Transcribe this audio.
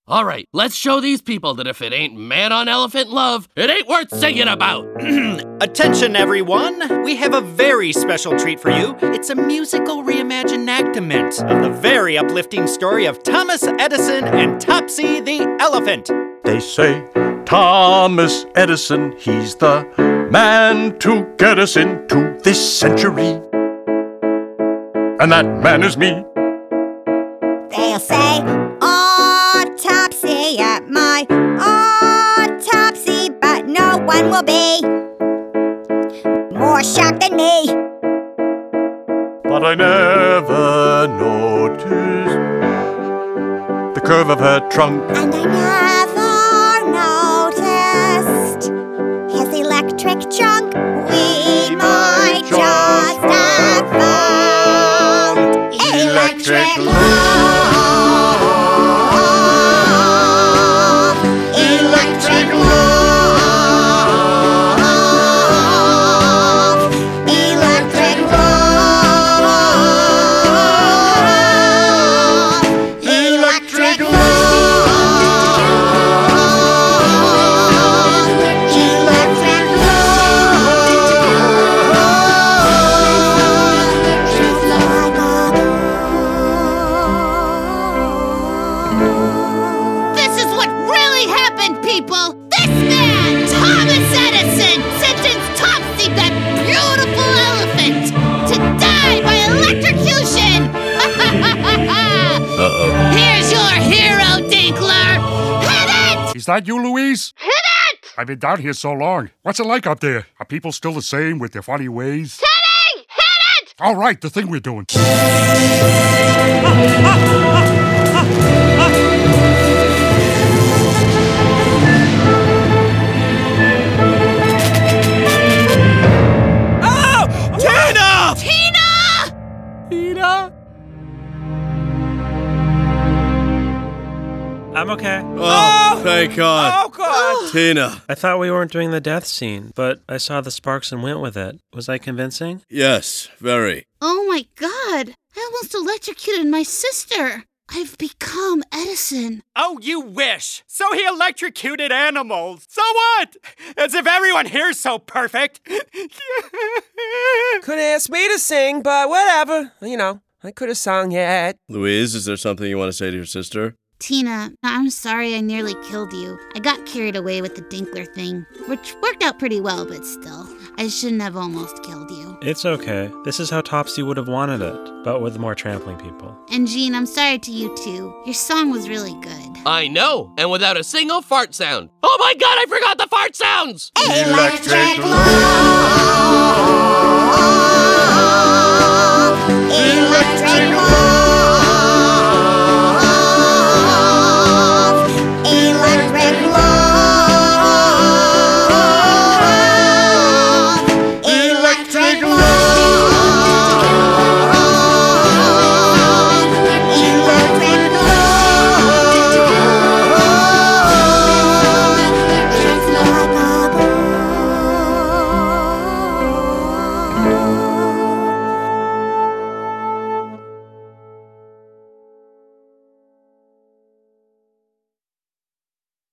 All right, let's show these people that if it ain't man-on-elephant love, it ain't worth singing about. Attention, everyone. We have a very special treat for you. It's a musical reimaginactament of the very uplifting story of Thomas Edison and Topsy the elephant. They say Thomas Edison, he's the man to get us into this century. And that man is me. They'll say, autopsy at my autopsy, but no one will be more shocked than me. But I never noticed the curve of her trunk. And I never noticed his electric trunk. We might just have found electric love. Electric love. Electric love. Electric love. Electric love. This is what really happened, people! This man, Thomas Edison, sentenced Topsy, that beautiful elephant, to die by electrocution! Uh-oh. Here's your hero, Dinkler! Hit it! Is that you, Louise? Hit it! I've been down here so long. What's it like up there? Are people still the same with their funny ways? Kidding! Hit it! All right, the thing we're doing. Tina! Tina! I'm okay. Oh, thank God. Oh, God. Tina. I thought we weren't doing the death scene, but I saw the sparks and went with it. Was I convincing? Yes, very. Oh my God! I almost electrocuted my sister! I've become Edison. Oh, you wish. So he electrocuted animals. So what? As if everyone here's so perfect. Could ask me to sing, but whatever. You know, I could have sung yet. Louise, is there something you want to say to your sister? Tina, I'm sorry I nearly killed you. I got carried away with the Dinkler thing, which worked out pretty well, but still, I shouldn't have almost killed you. It's okay. This is how Topsy would have wanted it, but with more trampling people. And Jean, I'm sorry to you too. Your song was really good. I know, and without a single fart sound. Oh my God, I forgot the fart sounds! Electric love.